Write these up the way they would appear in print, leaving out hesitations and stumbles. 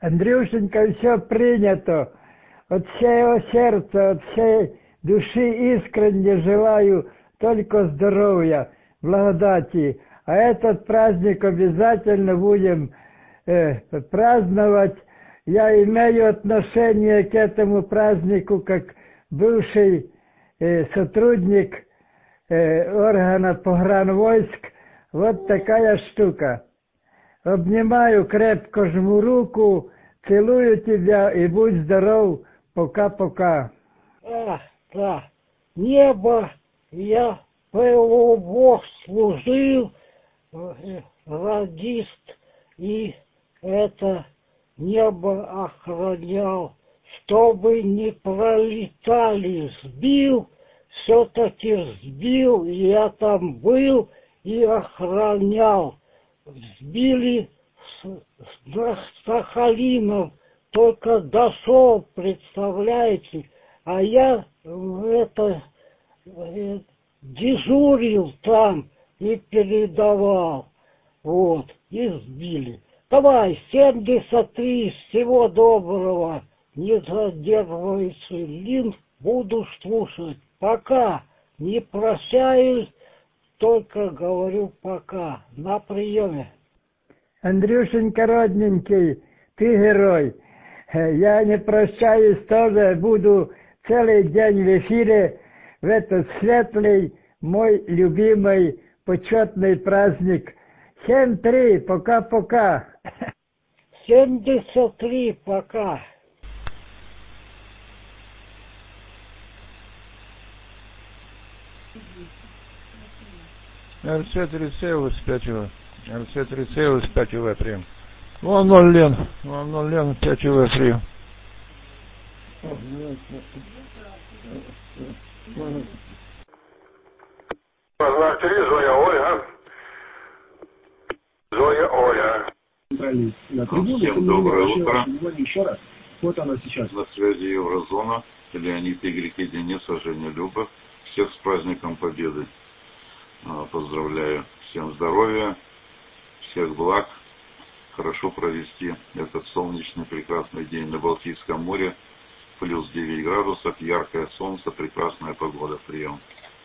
Андрюшенька, все принято. От всего сердца, от всей души искренне желаю только здоровья, благодати. А этот праздник обязательно будем праздновать. Я имею отношение к этому празднику как бывший сотрудник органа погранвойск. Вот такая штука. Обнимаю, крепко жму руку, целую тебя и будь здоров. Пока-пока. Да. Небо, я ПВО служил, радист, и это небо охранял. Чтобы не пролетали, сбил, все-таки сбил, я там был и охранял. Сбили с Сахалином, только дошел, представляете, а я дежурил там и передавал, вот, и сбили. Давай, 73, всего доброго, не задерживайся, Лин, буду слушать, пока, не прощаюсь, только говорю пока, на приеме. Андрюшенька, родненький, ты герой. Я не прощаюсь тоже, буду целый день в эфире в этот светлый, мой любимый, почетный праздник. 7-3, пока-пока. 73, пока. РЦ-30 5В. РЦ-30 5В прием. 0 Лен. 0 Лен 5В прием. Знак 3, Зоя Ольга. Зоя Ольга. Всем доброе утро. Еще раз. Вот она сейчас. На связи Еврозона. Леонид Игорь Единица, Женя Люба. Всех с праздником Победы. Поздравляю. Всем здоровья, всех благ. Хорошо провести этот солнечный прекрасный день на Балтийском море. Плюс 9 градусов, яркое солнце, прекрасная погода. Прием.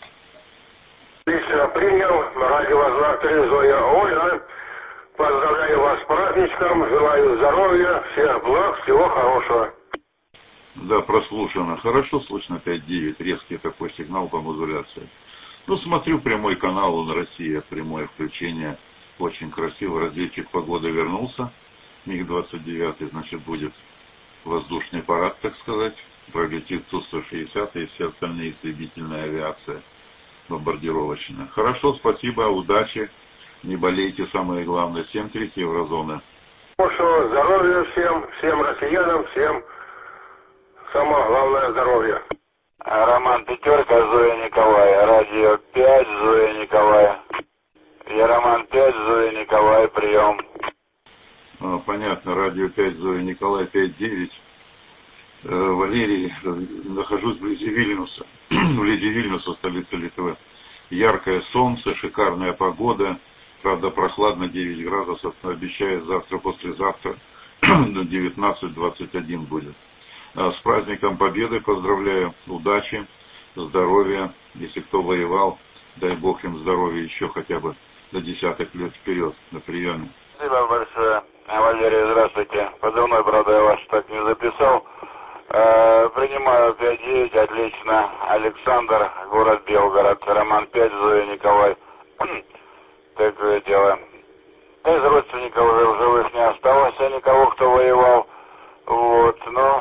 Лично принял. Радио Знак 3, Зоя Ольга. Поздравляю вас с праздничком. Желаю здоровья, всех благ, всего хорошего. Да, прослушано. Хорошо слышно 5-9. Резкий такой сигнал по модуляции. Ну, смотрю прямой канал, он Россия, прямое включение. Очень красиво. Разведчик погоды вернулся. МиГ-29, значит, будет воздушный парад, так сказать. Пролетит Ту-160 и все остальные истребительная авиация бомбардировочная. Хорошо, спасибо, удачи. Не болейте, самое главное. 7-3 Еврозона. Хорошего здоровья всем россиянам, всем самое главное здоровье. Роман Пятерка, Зоя Николай, радио 5, Зоя Николай. Я Роман 5, Зоя Николай, прием. Понятно, радио 5, Зоя Николай, 5-9. Валерий, нахожусь вблизи Вильнюса, вблизи Вильнюса, столицы Литвы. Яркое солнце, шикарная погода, правда прохладно, 9 градусов, но обещает завтра-послезавтра до 19-21 будет. С праздником Победы поздравляю, удачи, здоровья, если кто воевал, дай Бог им здоровья еще хотя бы до десяток лет вперед на приеме. Спасибо большое. Валерий, здравствуйте. Позывной, правда, я вас так не записал. Принимаю 5-9, отлично. Александр, город Белгород, Роман 5, Зоя Николай. Такое дело. Из родственников уже в живых не осталось, а никого, кто воевал. Вот, но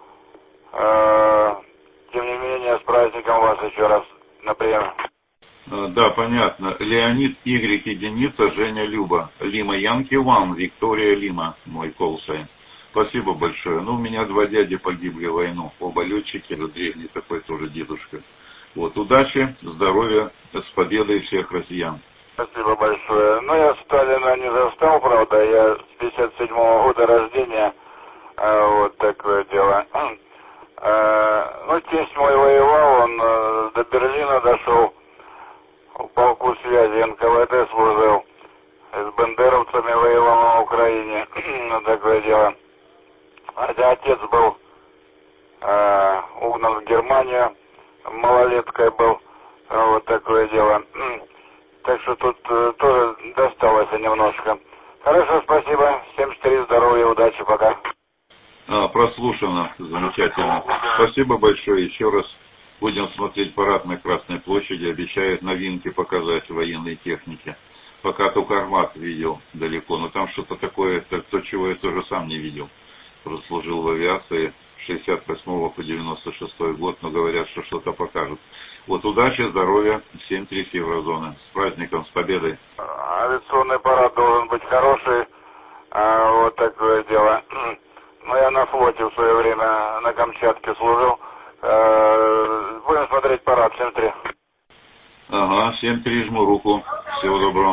тем не менее, с праздником вас еще раз на приеме. Да, понятно. Леонид Y единица, Женя Люба. Лима Янки Ван, Виктория Лима, мой колсайн. Спасибо большое. Ну, у меня 2 дяди погибли в войну. Оба летчики, древний такой тоже дедушка. Вот, удачи, здоровья, с победой всех россиян. Спасибо большое. Ну, я Сталина не застал, правда, я с 57-го года рождения, вот такое дело. Ну, тесть мой воевал, он до Берлина дошел, в полку связи НКВД служил, с бандеровцами воевал на Украине, ну, такое дело. Хотя отец был угнан в Германию, малолеткой был, вот такое дело. Так что тут тоже досталось немножко. Хорошо, спасибо. 74, здоровья, удачи, пока. Прослушано, замечательно. Спасибо большое. Еще раз будем смотреть парад на Красной площади. Обещают новинки показать военной техники. Пока только Армат видел далеко, но там что-то такое, то, чего я тоже сам не видел. Прослужил в авиации с 68 по 96 год, но говорят, что что-то покажут. Вот удачи, здоровья, 7-3 Еврозоны. С праздником, с победой. Авиационный парад должен быть хороший, вот такое дело. Ну, я на флоте в свое время на Камчатке служил. Будем смотреть парад, 7-3. Ага, 7-3, жму руку. Всего доброго.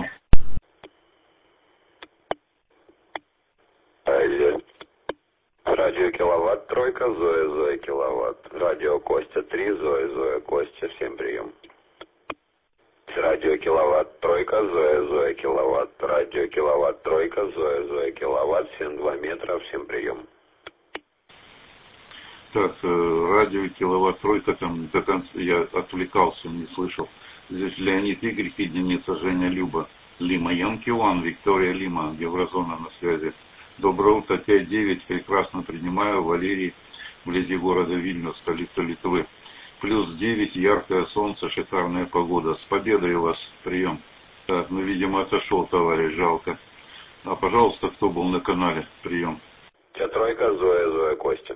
Радио Киловатт, тройка, Зоя, Киловатт. Радио Костя, 3, Зоя, Костя, всем прием. Радио Киловатт, тройка, Зоя, Киловатт. Радио Киловатт, тройка, Зоя, Киловатт, 7-2 метра, всем прием. Так, радио Киловатт, тройка, там до конца я отвлекался, не слышал. Здесь Леонид Игорь, единица, Женя Люба, Лима, Янки Ван, Виктория Лима, Еврозона на связи. Доброе утро, 5-9, прекрасно принимаю, Валерий, вблизи города Вильнюс, столица Литвы. +9, яркое солнце, шикарная погода. С победой у вас, прием. Так, ну, видимо, отошел товарищ, жалко. Пожалуйста, кто был на канале, прием. Тройка, Зоя, Костя.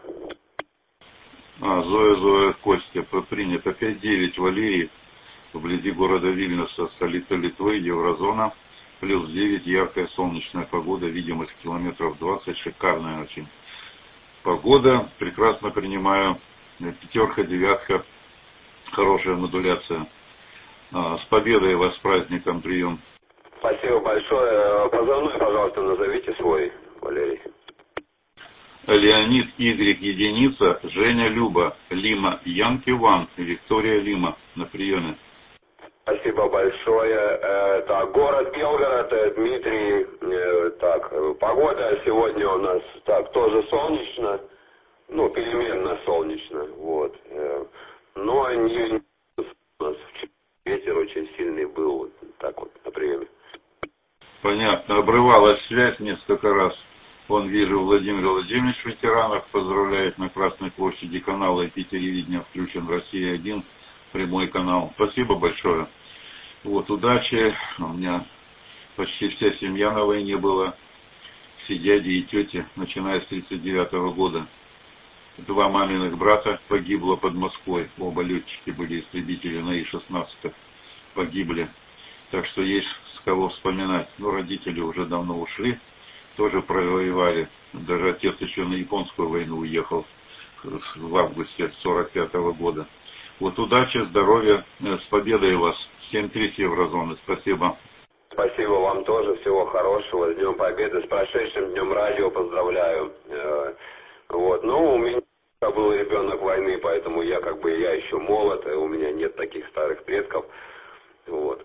Зоя, Костя, принято. 5-9, Валерий, вблизи города Вильнюса, столица Литвы, Еврозона. +9, яркая солнечная погода, видимость километров 20, шикарная очень. Погода, прекрасно принимаю, 5, 9, хорошая модуляция. С победой вас, с праздником, прием. Спасибо большое. Позывной, пожалуйста, назовите свой, Валерий. Леонид Y, единица, Женя Люба, Лима, Янки Ван, Виктория Лима, на приеме. Спасибо большое. Так, город Белгород, Дмитрий. Так, погода сегодня у нас так тоже солнечно, ну, переменно солнечно, вот. Но не у нас ветер очень сильный был, вот так вот на приеме. Понятно, обрывалась связь несколько раз. Вон вижу, Владимир Владимирович в ветеранах поздравляет на Красной площади, канал IP телевидения включен, Россия-1, прямой канал. Спасибо большое. Вот, удачи. У меня почти вся семья на войне была. Все дяди и тети, начиная с 1939 года. 2 маминых брата погибло под Москвой. Оба летчики были истребители на И-16. Погибли. Так что есть с кого вспоминать. Но родители уже давно ушли. Тоже провоевали. Даже отец еще на японскую войну уехал в августе 1945 года. Вот удачи, здоровья, с победой вас. 7-3 Еврозоны. Спасибо. Спасибо вам тоже. Всего хорошего. С Днем Победы. С прошедшим Днем Радио поздравляю. Вот. Ну, у меня был ребенок войны, поэтому я еще молод. У меня нет таких старых предков. Вот.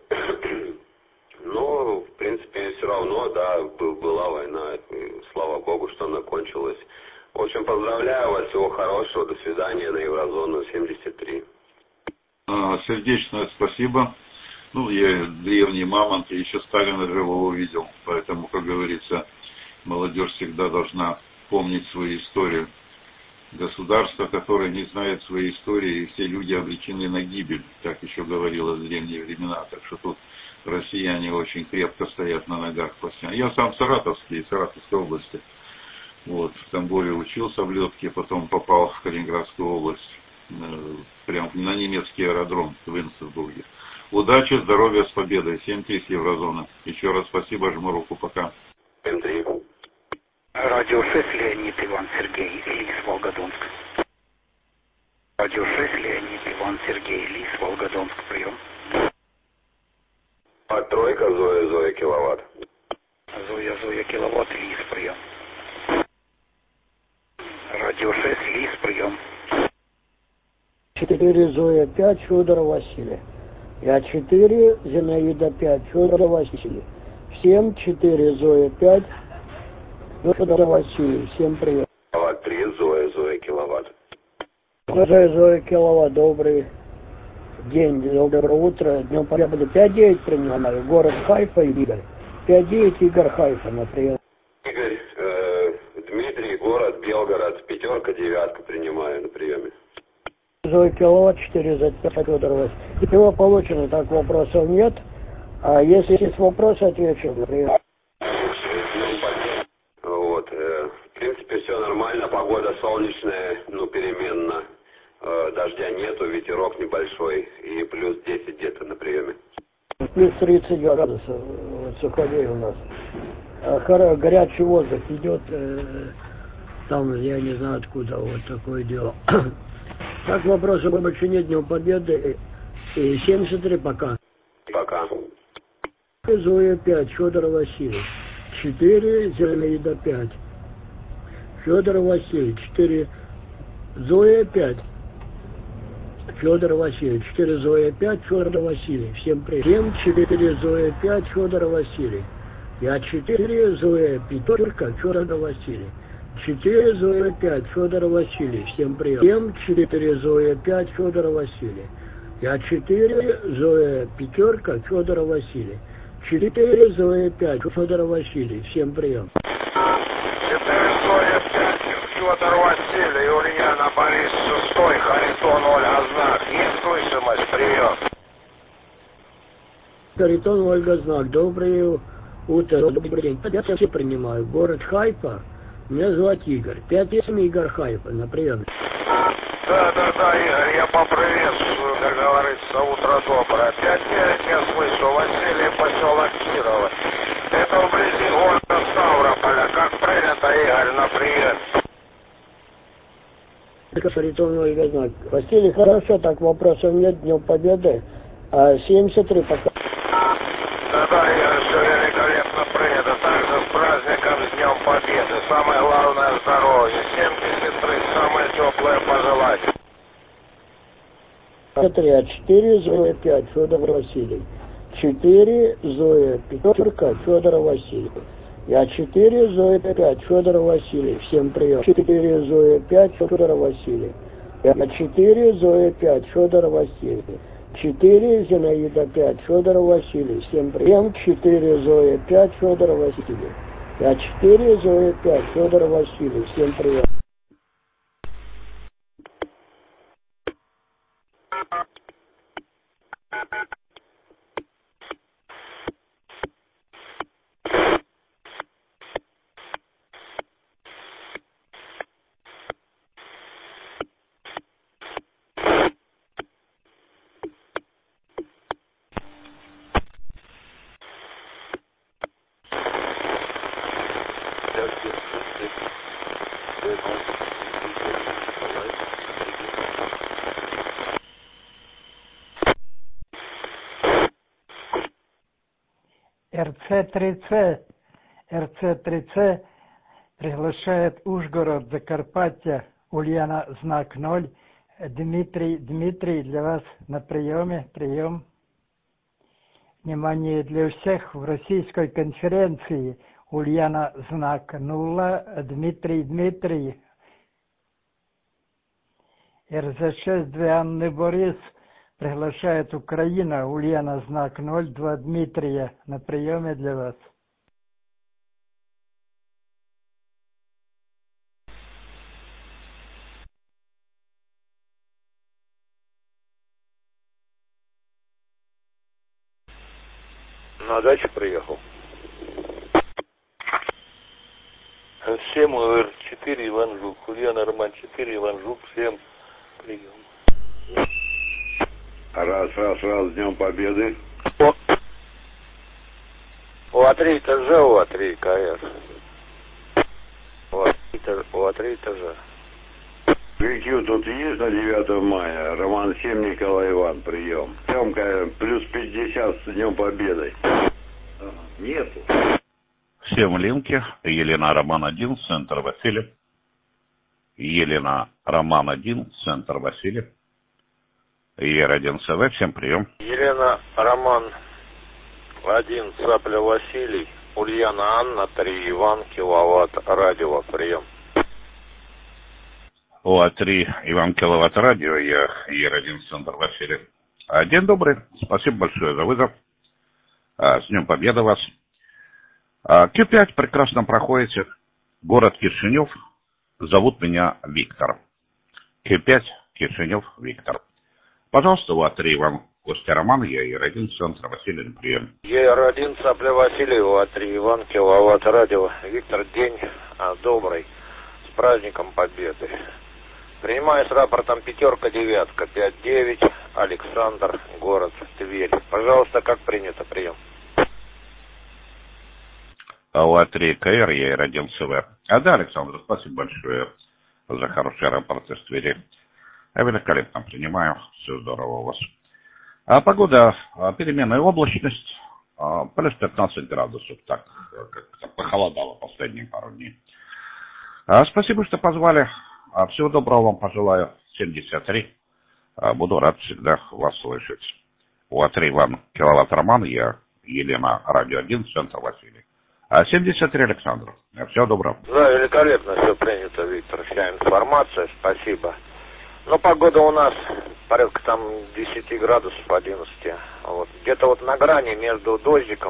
Но, в принципе, все равно, да, была война. И, слава Богу, что она кончилась. В общем, поздравляю вас. Всего хорошего. До свидания на Еврозону 73. Сердечное спасибо. Ну, я древний мамонт, и еще Сталина живого видел. Поэтому, как говорится, молодежь всегда должна помнить свою историю. Государство, которое не знает своей истории, и все люди обречены на гибель. Так еще говорилось в древние времена. Так что тут россияне очень крепко стоят на ногах. Я сам саратовский, из Саратовской области. Вот, в Тамбове учился в летке, потом попал в Калининградскую область. Прям на немецкий аэродром в Инсбурге. Удачи, здоровья, с победой. 7-3 Еврозона. Еще раз спасибо, жму руку, пока. 7-3. Радио 6, Леонид Иван Сергей, Лис, Волгодонск. Радио 6, Леонид Иван Сергей, Лис, Волгодонск, прием. Тройка, Зоя, Киловатт. Зоя, Киловатт, Лис, прием. Радио 6, Лис, прием. 4 Зоя 5, Федор Василий. Я 4, Зинаида 5, Федор Василий. Всем 4 Зоя 5, Федор Василий. Всем привет. 3 Зоя Килова, добрый день, доброе утро. Днем Победы 5-9 принимаю. Город Хайфа, Игорь. 5-9, Игорь, Хайфа, например. Игорь, Дмитрий, город Белгород, 5-9 принимаю на приеме. Зоя Килова, 4 за 5, Федорова. Его получено, так вопросов нет. А если есть вопросы, отвечу, например. Вот, в принципе, все нормально, погода солнечная, переменно. Дождя нету, ветерок небольшой и плюс 10 где-то на приеме. Плюс 30 градусов, вот Суховей у нас. Горячий воздух идет, там, я не знаю откуда, вот такое дело. Так, вопросов больше нет, Днем Победы. И 73 пока. Пока. Зоя 5, Федор Васильевич. 4, Зинаида 5. Федор Васильевич, 4, Зоя 5. Федор Васильевич, 4 Зоя 5, Федор Васильевич. Всем привет. 4 Зоя 5, Федор Васильевич. Я 4 Зоя Пятерка, Федор Васильевич. 4 Зоя 5, Федор Васильевич. Всем привет. 4 Зоя 5, Федор Васильевич. Я 4 Зоя Пятерка, Федор Васильевич. 4 Зоя 5, Федор Васильевич. Всем прием. 4 Зоя 5, Федор Василий, Ульяна Борис 6, Харитон Ольга Знак. Есть слышимость, прием. Харитон Ольга Знак, доброе утро, добрый день. Я все принимаю. Город Хайфа, меня зовут Игорь. 5-7 Игорь Хайфа, на прием. Да, Игорь, я поприветствую, как говорится, утро доброе. 5-9 я слышу, Василий, поселок Кирово. Это вблизи города Ставрополя. Как принято, Игорь, на прием. Харитон Ольга Знак. Василий, хорошо, так вопросов нет, Днем Победы. 73 пока. Да, Игорь, все великолепно принято. Также с праздником, с Днем Победы. Самое главное здоровье. 73, самое теплое пожелать. 4 Зоя 5, Федор Васильевич. 4 Зоя Пятерка, Федор Васильевич. Я 4 Зоя 5, Федор Васильевич. Всем прием. 4 Зоя 5, Федор Васильевич. Я 4 Зоя 5, Федор Васильевич. 4 Зинаида 5, Федор Васильевич. Всем прием. 4 Зоя 5, Федор Васильевич. Я 4 Зоя 5, Федор Васильевич. Всем прием. РЦ-3Ц приглашает Ужгород, Закарпатье, Ульяна знак 0. Дмитрий, для вас на приеме, прием. Внимание для всех в российской конференции. Ульяна знак 0, Дмитрий. РЗ-6 для Анны Борис приглашает Украина, Ульяна знак 0, 2 Дмитрия на приеме для вас. На дачу приехал. 7 УР-4 Иван Жук. Ульяна Роман 4 Иван Жук. Всем прием. Раз, с Днем Победы. УА-3 этажа, УА-3 КС. УА-3 этажа. ВК тут есть на 9 мая? Роман 7, Николай Иван, прием. Съемка плюс 50 с Днем Победы. Нету. Всем линки. Елена Роман 1, центр Васильев. Елена Роман 1, центр Васильев. Е1 СВ, всем прием. Елена Роман 1, Цапля Василий. Ульяна Анна 3, Иван, киловатт, радио, прием. ОА-3 Иван Киловатт радио, я ЕР-1 центр Василий. День добрый, спасибо большое за вызов. С Днем Победы вас. Q5 прекрасно проходите. Город Кишинев. Зовут меня Виктор. Q5 Кишинев Виктор. Пожалуйста, ОА-3 Иван Костя Роман, я ЕР-1 центр Василий на прием. ЕР-1 Цапля Василий, ОА-3 Иван Киловатт радио. Виктор, день добрый. С праздником Победы. Принимаю с рапортом 5-9, 5-9, Александр, город Тверь. Пожалуйста, как принято, прием. ОА-3 КР, я ЕР-1 СВ. Да, Александр, спасибо большое за хороший рапорт из Твери. Великолепно принимаю, все здорово у вас. Погода, переменная облачность, плюс 15 градусов, так как-то похолодало последние пару дней. Спасибо, что позвали. Всего доброго вам пожелаю. 73. Буду рад всегда вас слышать. ОА-3 Иван Киловатт Роман, я Елена, радио 1, центр Василий. 73 Александр. Всего доброго. Да, великолепно все принято, Виктор. Вся информация, спасибо. Но погода у нас порядка там 10 градусов, 11. Вот. Где-то вот на грани между дождиком.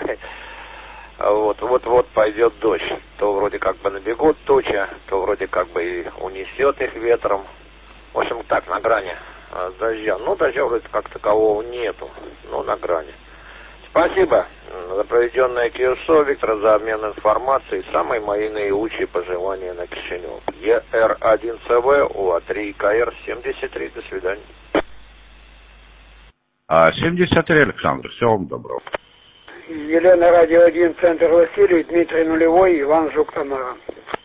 Вот пойдет дождь. То вроде как бы набегут тучи, то вроде как бы и унесет их ветром. В общем, так, на грани дождя. Ну, дождя вроде как такового нету, но на грани. Спасибо за проведенное КСО, Виктор, за обмен информацией. Самые мои наилучшие пожелания на Кишинев. ЕР-1 ЦВ, ОА-3 КР, 73. До свидания. 73 Александр. Всего вам доброго. Елена, радио 1, центр Василий, Дмитрий Нулевой, Иван Жук, Тамара.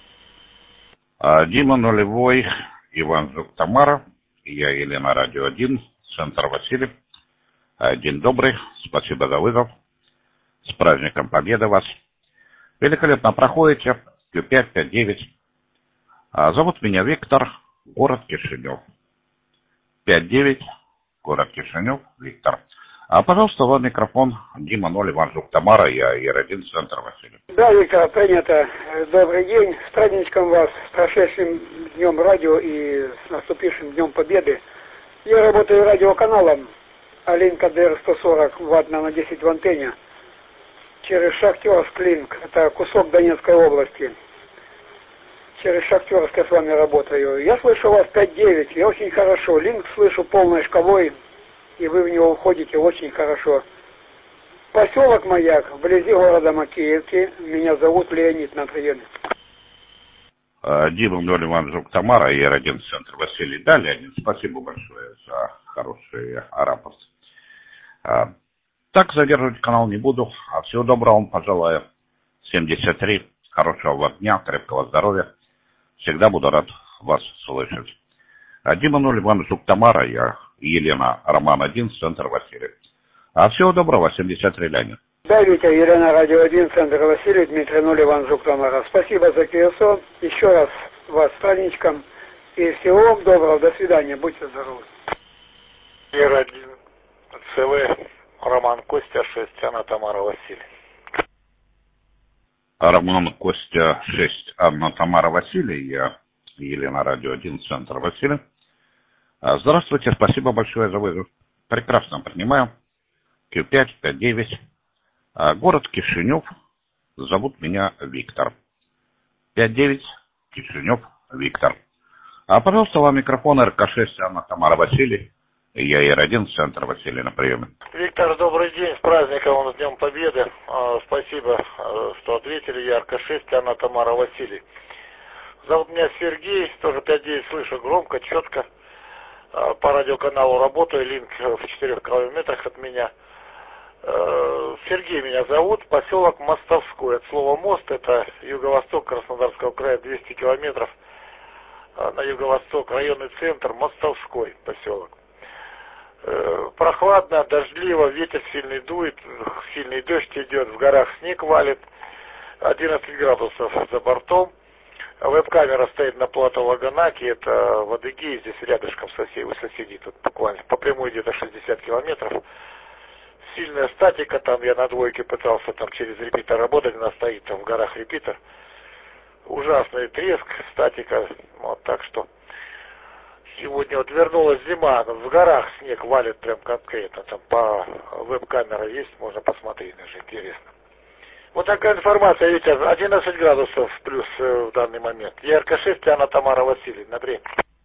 Дима Нулевой, Иван Жук, Тамара. Я Елена, радио 1, центр Василий. День добрый, спасибо за вызов. С праздником Победы вас. Великолепно проходите. Q5, 5-9. Зовут меня Виктор, город Кишинев. 5-9, город Кишинев, Виктор. Пожалуйста, вам микрофон. Дима 0, Иван Жук, Тамара, я ЕР-1, центр Василий. Да, Виктор, принято. Добрый день. С праздничком вас, с прошедшим Днем радио и с наступившим Днем Победы. Я работаю радиоканалом Алинка ДР-140 Вт на 10 в антенне. Через Шахтерск Линк. Это кусок Донецкой области. Через Шахтерск я с вами работаю. Я слышу вас 5-9. Я очень хорошо. Линк слышу полной шкалой. И вы в него уходите очень хорошо. Поселок Маяк, вблизи города Макеевки. Меня зовут Леонид на приеме. Дима 0, Иван Жук, Тамара, ЕР-1, центр Василий. Да, Леонид, спасибо большое за хороший рапорт. Так, задерживать канал не буду. Всего доброго вам пожелаю. 73. Хорошего вам дня, крепкого здоровья. Всегда буду рад вас слышать. Дима 0, Иван Жук, Тамара, я Елена, Роман 1, центр Василий. Всего доброго, 73 Леонид. Да, Витя, Елена, радио 1, центр Василий, Дмитрий 0, Иван Жук, Тамара. Спасибо за КСО. Еще раз вас с праздничком. И всего вам доброго. До свидания. Будьте здоровы. ЕР-1 ЦВ, Роман Костя 6, Анна Тамара Василий. Роман Костя 6, Анна Тамара Василий, я Елена, радио 1, центр Василий. Здравствуйте, спасибо большое за вызов. Прекрасно принимаю. Q5, 5-9. Город Кишинев. Зовут меня Виктор. 5-9, Кишинев, Виктор. Пожалуйста, вам микрофон РК-6, Анна Тамара Василий. Я ЕР-1, центр Василий на приеме. Виктор, добрый день, с праздником, с Днем Победы. Спасибо, что ответили. Я РК-6, Анна Тамара Василий. Зовут меня Сергей, тоже 5-9, слышу громко, четко. По радиоканалу работаю, линк в 4 километрах от меня. Сергей меня зовут, поселок Мостовской. От слова мост, это юго-восток Краснодарского края, 200 километров на юго-восток, районный центр, Мостовской поселок. Прохладно, дождливо, ветер сильный дует, сильный дождь идет, в горах снег валит, 11 градусов за бортом. Веб-камера стоит на плато Лаганаки, это в Адыгее, здесь рядышком соседи, тут буквально по прямой где-то 60 километров. Сильная статика, там я на двойке пытался там через репитер работать, она стоит там в горах репитер. Ужасный треск, статика, вот так что Сегодня вот вернулась зима, в горах снег валит прям конкретно, там по веб-камера есть, можно посмотреть, даже интересно. Вот такая информация, видите, 11 градусов плюс в данный момент. РК-6, Анна Тамара Васильевна, время.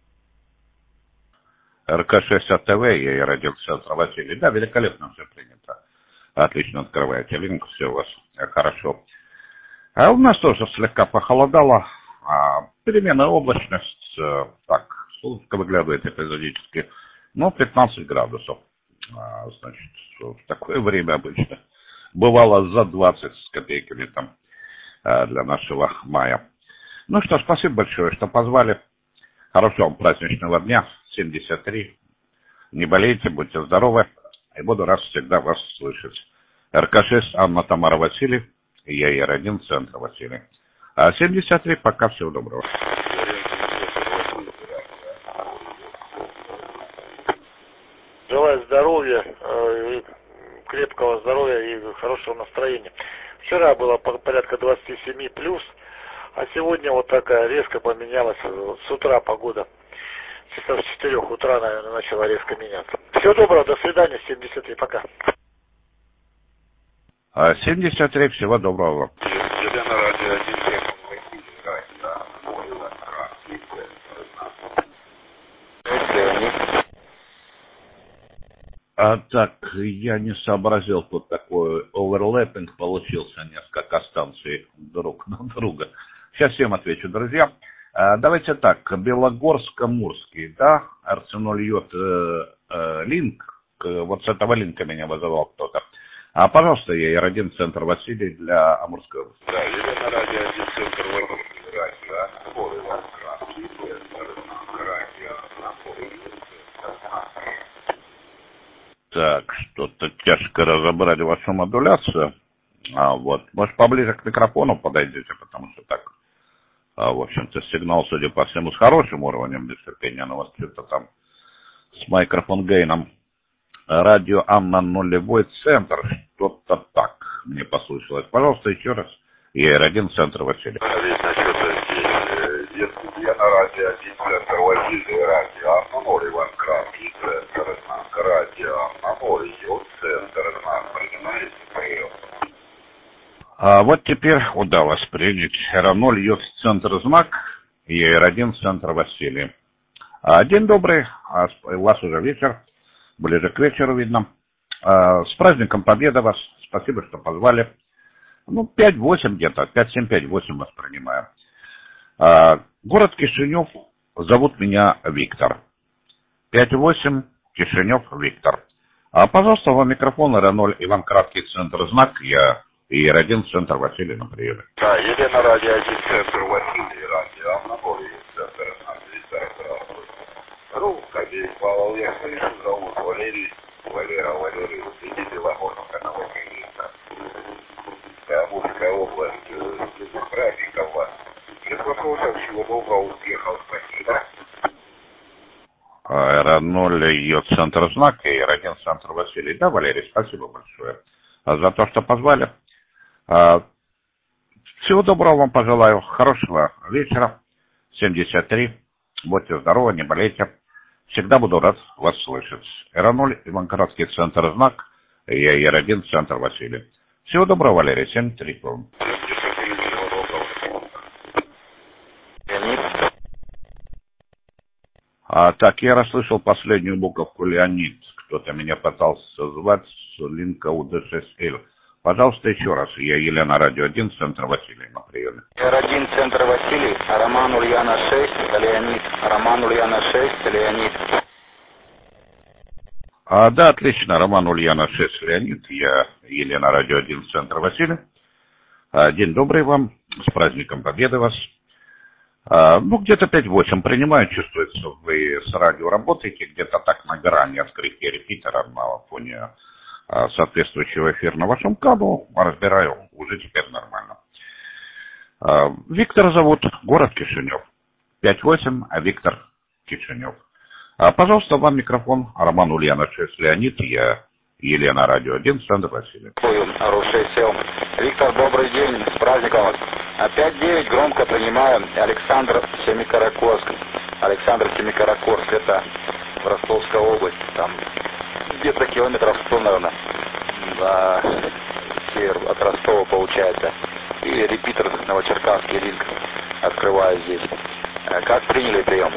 РК-6 от ТВ, я и радиоцентр Василий. Да, великолепно все принято. Отлично открываете линк, все у вас хорошо. А у нас тоже слегка похолодало. Переменная облачность, так, солнышко выглядывает эпизодически, но 15 градусов. Значит, в такое время обычно бывало за 20 с копейками там для нашего мая. Ну что, спасибо большое, что позвали. Хорошего вам праздничного дня, 73. Не болейте, будьте здоровы. И буду рад всегда вас слышать. РК-6, Анна Тамара Василий, и я ИР-1, Центр Василий. 73, пока, всего доброго. Желаю здоровья, крепкого здоровья и хорошего настроения. Вчера было порядка 27 плюс, а сегодня вот такая резко поменялась. С утра погода. Часов с 4 утра, наверное, начала резко меняться. Всего доброго, до свидания, 73, пока. 73, всего доброго. Елена, радио 1. Так, я не сообразил, тут такой оверлэппинг получился, несколько станций друг на друга. Сейчас всем отвечу, друзья. Давайте так, Белогорско-Мурский, да, РЦ0 льет линк, вот с этого линка меня вызывал кто-то. Пожалуйста, я ИР-1, Центр Василий для Амурской области. Да, Елена, радио 1, Центр Василий, Так, что-то тяжко разобрать вашу модуляцию. Вот, может, поближе к микрофону подойдите, потому что так, в общем-то, сигнал, судя по всему, с хорошим уровнем без терпения, но у вас что-то там с микрофон-гейном. Радио Анна нулевой центр, что-то так мне послышалось. Пожалуйста, еще раз. Я ИР-1, Центр Василий. Я на радио 1, Центр Василий, радио Анна Иван Краткий, Центр, радио Анна ее Центр, принимаете прием. Вот теперь удалось принять. РА-0 ЙОТ Центр знак, я ИР-1, Центр Василий. День добрый, у вас уже вечер. Ближе к вечеру видно. С праздником Победы вас. Спасибо, что позвали. Ну, 5-8 где-то. 5-7-5-8 вас принимаю. Город Кишинев. Зовут меня Виктор. 5-8 Кишинев Виктор. Пожалуйста, вам микрофон РА-0 Иван Краткий, Центр знак. Я ИР-1, Центр Василий на приеме. Да, Елена, радио 1, Центр Василий, радио Анна Центр знак. Ну, как здесь Павел Яковлевич, зовут Валерий, Валерий, сидите в Амурской Новосибирске. Амурская область, праздником вас. Без вопросов, всего доброго, успехов, спасибо. РА-0 ЙОТ Центр знак, и ИР-1 Центр Василий. Да, Валерий, спасибо большое за то, что позвали. Всего доброго вам пожелаю, хорошего вечера. 73, будьте здоровы, не болейте. Всегда буду рад вас слышать. РА-0 Иван Краткий, Центр знак, я ИР-1 Центр Василий. Всего доброго, Валерий, 73. Так, я расслышал последнюю буковку Леонид. Кто-то меня пытался звать с линка УД6Л. Пожалуйста, еще раз. Я Елена, радио 1, Центр Василий на приеме. ИР-1, Центр Василий, Роман Ульяна 6, Леонид. Роман Ульяна 6, Леонид. Да, отлично. Роман Ульяна 6, Леонид. Я Елена, радио 1, Центр Василий. День добрый вам. С праздником Победы вас. Ну, где-то 5-8 принимаю. Чувствуется, вы с радио работаете. Где-то так на грани открытия репитера на фоне соответствующего эфира на вашем каблу. Разбираю. Уже теперь нормально. Виктор зовут. Город Кишинев. 5-8, Виктор Кишинев. Пожалуйста, вам микрофон. Роман Ульяна 6, Леонид. Я Елена, радио 1, Центр Василий. Виктор, добрый день. С праздником вас. 5-9 громко принимаю. Александр, Семикаракорск. Александр Семикаракорск, это в Ростовской области, там где-то километров 100, наверное, на север от Ростова получается. И репитер Новочеркасский Ринг открываю здесь. Как приняли прием?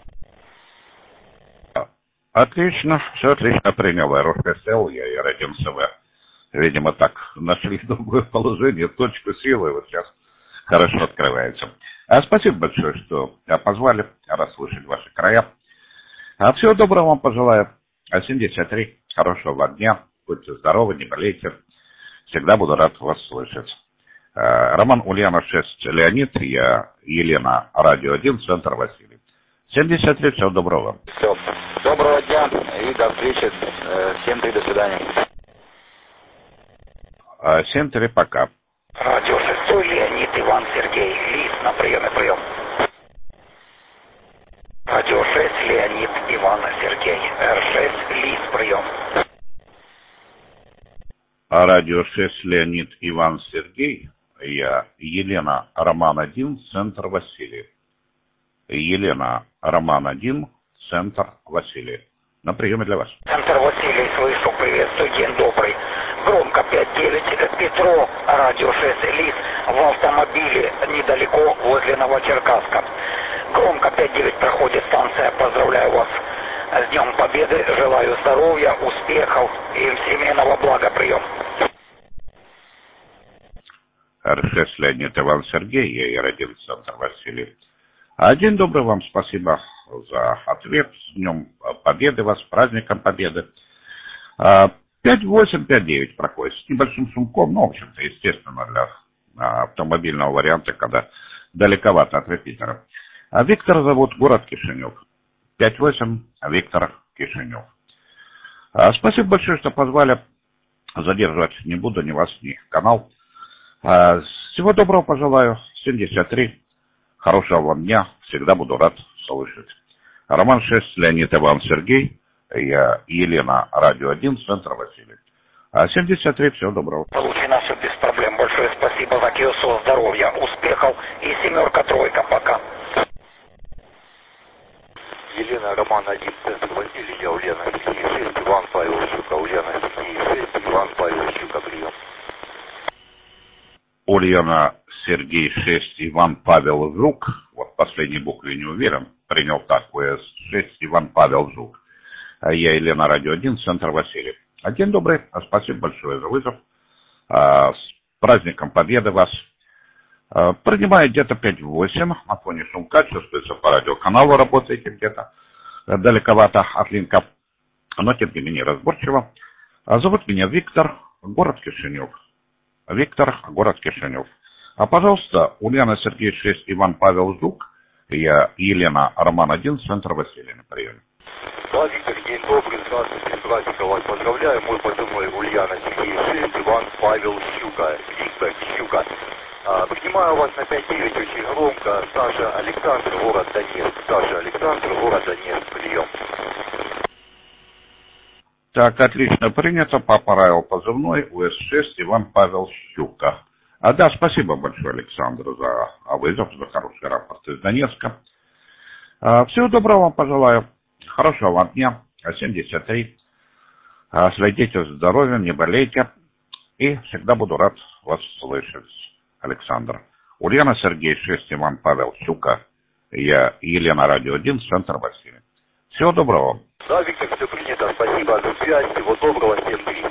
Отлично, все отлично принял. РФСЛ, я и Радио СВ. Видимо, так нашли другое положение, точку силы, вот сейчас хорошо открывается. Спасибо большое, что позвали расслышать ваши края. Всего доброго вам пожелаю. 73. Хорошего дня. Будьте здоровы, не болейте. Всегда буду рад вас слышать. Роман Ульянов 6, Леонид, я Елена, Радио 1, Центр Василий. 73. Всего доброго. Все. Доброго дня и до встречи. Всем 3, до свидания. 7-3, пока. Радио 6, Леонид, Иван, Сергей, Лис на приеме, прием. Радио 6, Леонид, Иван, Сергей, Р6, Лис, прием. Радио 6, Леонид, Иван, Сергей, я Елена, Роман 1, Центр Василий. Елена, Роман 1, Центр Василий. На приеме для вас. Центр Василий, слышу, приветствую, день добрый. Громко 5-9, Петро, радио 6, Лис, в автомобиле недалеко возле Новочеркасска. Громко 5-9 проходит станция, поздравляю вас с Днем Победы, желаю здоровья, успехов и семейного блага, прием. РШ Леонид, Иван, Сергей, я и Радио Центр Василий. День добрый, вам спасибо за ответ. С Днем Победы вас, с праздником Победы. 5-8-5-9 проходит с небольшим шумком, ну, в общем-то, естественно, для автомобильного варианта, когда далековато от репитера. Виктор зовут, город Кишинев. 5-8, Виктор, Кишинев. Спасибо большое, что позвали. Задерживать не буду ни вас, ни канал. Всего доброго пожелаю. 73. Хорошего вам дня. Всегда буду рад слышать. Роман 6, Леонид, Иван, Сергей. Я Елена, Радио 1, Центр Василий. 73. Всего доброго. Получено все без проблем. Большое спасибо за КИОСО. Здоровья, успехов и 7-3. Пока. Елена, Роман 1, Центр Василий. Я Ульяна, Сергей 6, Иван, Павел, Щука. Ульяна, Сергей 6, Иван, Павел, Щука. Прием. Ульяна, Сергей 6, Иван, Павел, Жук. Вот последней букве не уверен. Принял так, УС6, Иван, Павел, Жук. Я Елена, Радио 1, Центр Василий. День добрый. Спасибо большое за вызов. С праздником Победы вас. Принимаю где-то 5-8. На фоне шумка чувствуется по радиоканалу. Работаете где-то далековато от линка. Но тем не менее разборчиво. Зовут меня Виктор. Город Кишинев. Виктор, город Кишинев. Пожалуйста, Ульяна, Сергей 6, Иван, Павел, Жук. Я Елена, Роман 1, Центр Василий на приеме. Да, Виктор, день добрый, здравствуйте, с праздником вас поздравляю. Мой позывной Ульяна, Сергей 6, Иван, Павел, Щука, Виктор, Щука. Принимаю вас на 5-9 очень громко. Саша, Александр, город Донецк. Саша, Александр, город Донецк, прием. Так, отлично принято. Поправил позывной УС6, Иван, Павел, Щука. Да, спасибо большое, Александр, за вызов, за хороший рапорт из Донецка. Всего доброго вам пожелаю. Хорошего вам дня. 73. Следите за здоровьем, не болейте. И всегда буду рад вас слышать, Александр. Ульяна, Сергей 6, Иван, Павел, Щука. Я Елена, Радио 1, Центр Василий. Всего доброго вам. Да, Виктор, все принято. Спасибо за связь. Всего доброго. Всем привет.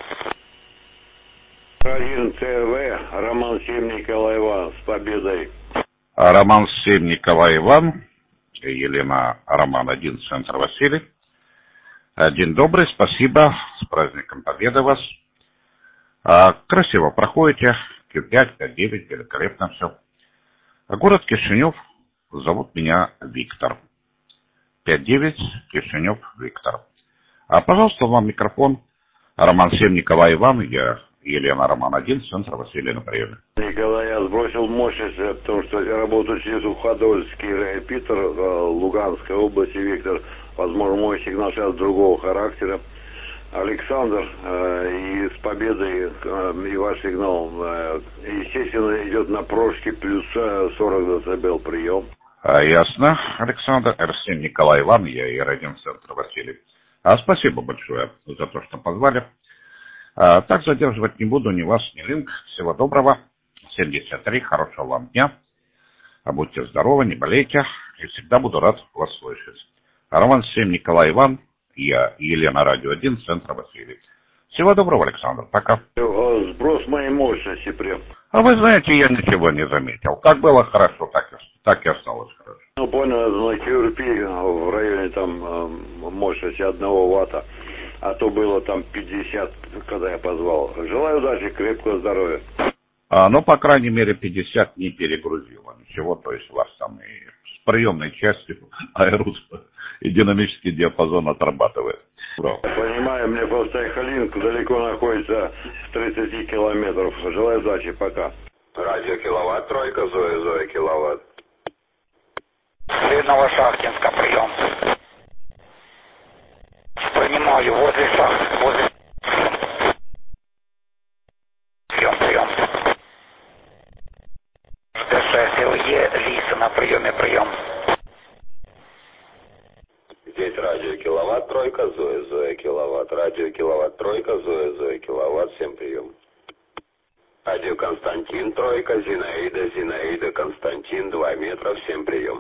1 ТВ, Роман 7, Николай Иван, с победой. Роман 7, Николай Иван, Елена, Роман 1, Центр Василий. День добрый, спасибо, с праздником Победы вас. Красиво проходите, Q5, 5-9, великолепно все. Город Кишинев, зовут меня Виктор. 5-9, Кишинев, Виктор. Пожалуйста, вам микрофон. Роман 7, Николай Иван, я Елена, Роман 1, Центр Василия на приеме. Николай, я сбросил мощность, потому что я работаю через Суходольский Питер, Луганской области, Виктор. Возможно, мой сигнал сейчас другого характера. Александр, и с победой, и ваш сигнал, естественно, идет на прошке плюс 40 дБ прием. Ясно, Александр. РСМ Николай Иван, я и радиоцентр Василий. Спасибо большое за то, что позвали. Так задерживать не буду ни вас, ни Линк. Всего доброго. 73. Хорошего вам дня. Будьте здоровы, не болейте. И всегда буду рад вас слышать. Роман 7, Николай Иван. Я, Елена, Радио 1, Центр Василий. Всего доброго, Александр. Пока. Сброс моей мощности прям. А вы знаете, я ничего не заметил. Как было хорошо, так и осталось хорошо. Ну, понял, на QRP в районе там мощности 1 ватта. А то было там 50, когда я позвал. Желаю удачи, крепкого здоровья. Ну, по крайней мере, 50 не перегрузило ничего. То есть у вас там и с приемной частью аэрус и динамический диапазон отрабатывает. Понимаю, мне просто Эхолинк далеко находится в 30 километров. Желаю удачи, пока. Радио Киловатт, тройка, Зоя Киловатт. Новошахтинска, прием. Принимаю, возле шахты, возле... Прием. ЖД-6, ЛЕ, Лиса на приеме, прием. Здесь радио Киловатт, тройка, Зоя Киловатт. Радио Киловатт, тройка, Зоя Киловатт, всем прием. Радио Константин, тройка, Зинаида, Константин, 2 метра, всем прием.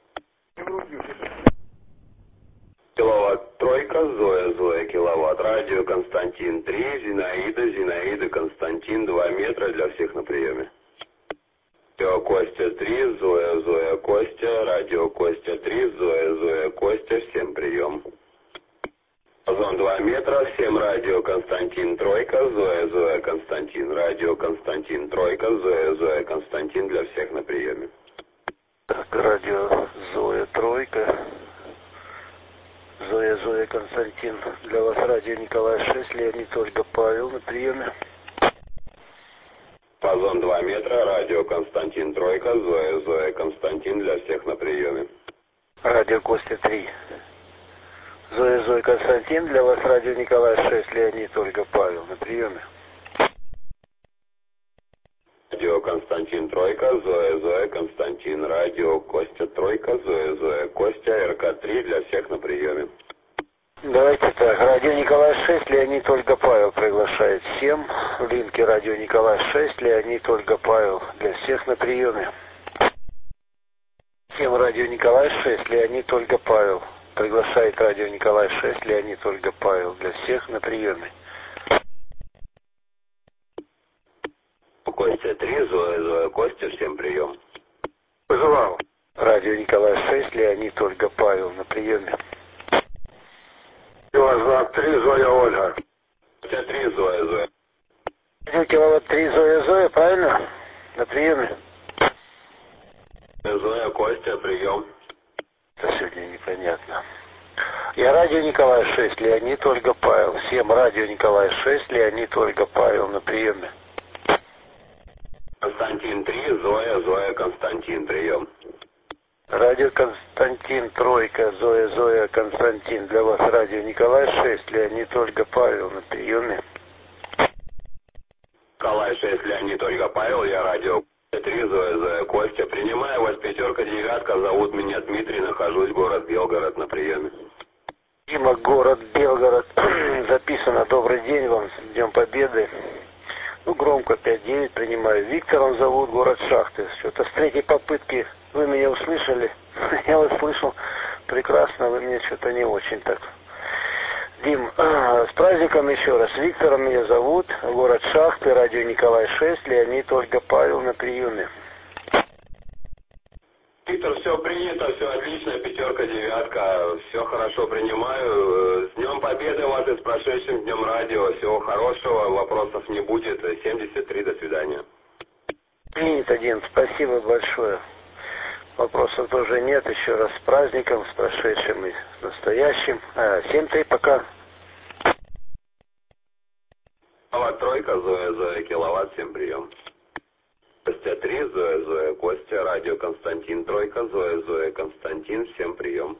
Киловатт, тройка, Зоя Киловатт. Радио Константин, 3, Зинаида, Константин, 2 метра, для всех на приеме. Радио Костя 3, Зоя Костя, радио Костя 3, Зоя Костя, всем прием. Зон 2 метра, всем радио Константин, тройка, Зоя Константин, радио Константин, тройка, Зоя Константин, для всех на приеме. Так, радио Зоя, тройка, Зоя Константин, для вас радио Николай 6, Леонид, Ольга, Павел на приеме. Зон 2 метра, радио Константин, тройка, Зоя Константин, для всех на приеме. Радио Костя 3. Зоя Константин, для вас радио Николай 6, Леонид, Ольга, Павел на приеме. Радио Константин, тройка, Зоя Константин, радио Костя, тройка, Зоя Костя, РК-3, для всех на приеме. Давайте так, радио Николай 6, Леонид, Ольга, Павел приглашает всем. В линке радио Николай 6, Леонид, Ольга, Павел, для всех на приеме. Всем радио Николай 6, Леонид, Ольга, Павел. Приглашает радио Николай 6, Леонид, Ольга, Павел, для всех на приеме. Костя 3, Зоя Костя, всем прием. Пожелал. Радио Николай 6, Леонид, Ольга, Павел на приеме. Киловатт 3, Зоя Ольга. Костя 3, Зоя. Киловатт 3, Зоя, правильно? На приеме. Зоя Костя, прием. Это сегодня непонятно. Я радио Николай 6, Леонид, Ольга, Павел. Всем радио Николай 6, Леонид, Ольга, Павел на приеме. Константин 3, Зоя Константин, прием. Радио Константин, тройка, Зоя Константин. Для вас радио Николай 6, Леонид, Ольга, Павел на приеме. Николай 6, Леонид, Ольга, Павел, я радио 3, Зоя Костя. Принимаю вас, 5-9, зовут меня Дмитрий, нахожусь, город Белгород, на приеме. Дима, город Белгород. Записано. Добрый день вам, с Днем Победы. Громко 5-9 принимаю. Виктором зовут, город Шахты. Что-то с третьей попытки вы меня услышали. Я вас слышал прекрасно, вы мне что-то не очень так. Дим, с праздником еще раз. Виктором меня зовут, город Шахты, радио Николай 6, Леонид, Ольга, Павел на приеме. Виктор, все принято, все отлично, 5-9, все хорошо принимаю. С Днем Победы вас и с прошедшим Днем Радио. Всего хорошего, вопросов не будет. 73, до свидания. Принято, Дим, спасибо большое. Вопросов тоже нет. Еще раз с праздником, с прошедшим и с настоящим. 7-3, пока. Киловатт тройка, Зоя Киловатт, всем прием. Костя 3, Зоя Костя, радио Константин, тройка, Зоя Константин, всем прием.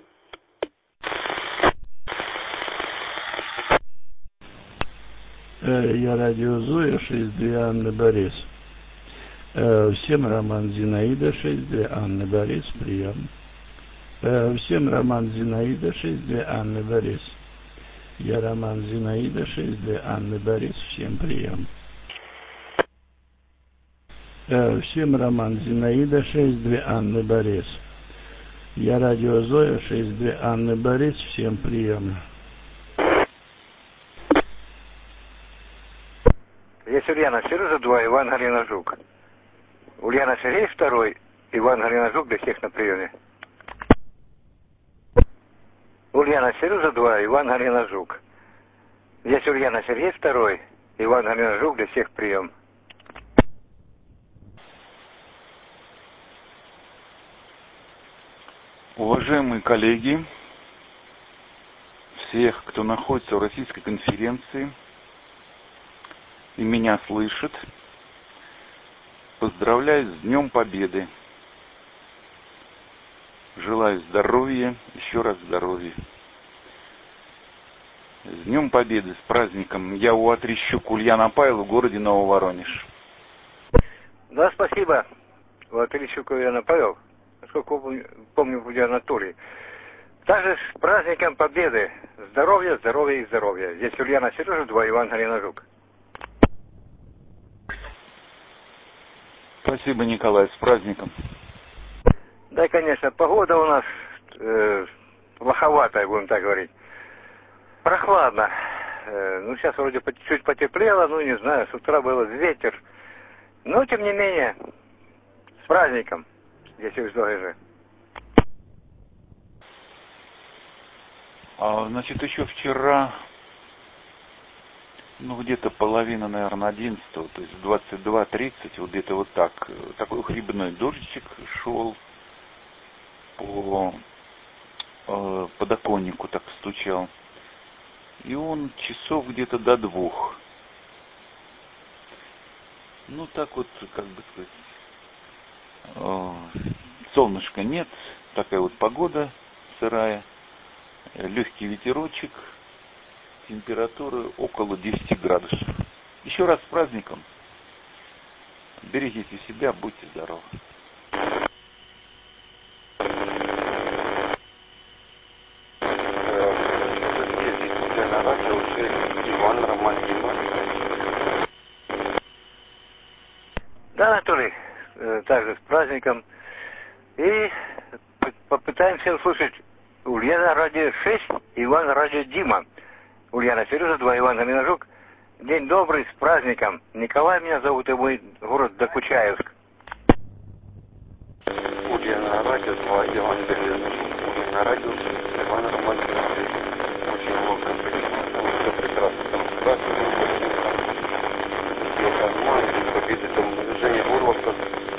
Я радио Зоя 6, 2 Анны Борис. Всем Роман Зинаида 6-2 Анны Борис, прием. Всем Роман Зинаида 6-2 Анны Борис. Я Роман Зинаида 6-2 Анны Борис, всем прием. Всем Роман Зинаида 6-2 Анны Борис. Я радио Зоя 6-2 Анны Борис, всем прием. Есть Ульяна Сережа 2, Иван Галина Жук. Ульяна Сергей 2, Иван Галина Жук для всех на приеме. Ульяна Сережа 2, Иван Галина Жук. Здесь Ульяна Сергей 2, Иван Галина Жук для всех прием. Уважаемые коллеги, всех, кто находится в Российской конференции и меня слышит, поздравляю с Днем Победы. Желаю здоровья, еще раз здоровья. С Днем Победы, с праздником. Я у Трещук Ульяна Павел в городе Нововоронеж. Да, спасибо. У Трещук Ульяна Павел. Насколько помню, будет Анатолий. Также с праздником Победы. Здоровья, здоровья и здоровья. Здесь Ульяна Сережа 2, Иван Галина Жук. Спасибо, Николай, с праздником. Да, конечно, погода у нас плоховатая, будем так говорить. Прохладно. Ну, сейчас вроде чуть потеплело, ну, не знаю, с утра был ветер. Но, тем не менее, с праздником. Здесь уж же. Значит, еще вчера, ну, где-то половина, наверное, 11, то есть 22:30, вот где-то вот так, такой хлебной дождичек шел по подоконнику, так стучал. И он часов где-то до 2. Ну, так вот, как бы сказать, солнышка нет, такая вот погода сырая, легкий ветерочек, температура около 10 градусов. Еще раз с праздником. Берегите себя, будьте здоровы. Да, Анатолий, также с праздником. И попытаемся услышать Ульяна радио 6, Иван радио Дима. Ульяна Сережа 2, Иван Галина Жук. День добрый, с праздником. Николай меня зовут, и мой город Докучаевск. Ульяна радио 2, Иван Галина Жук. Ульяна радио 6, Иван Роман Иванович. Очень ловко принимал, все прекрасно. Там праздник, победы, там Женя Горловка.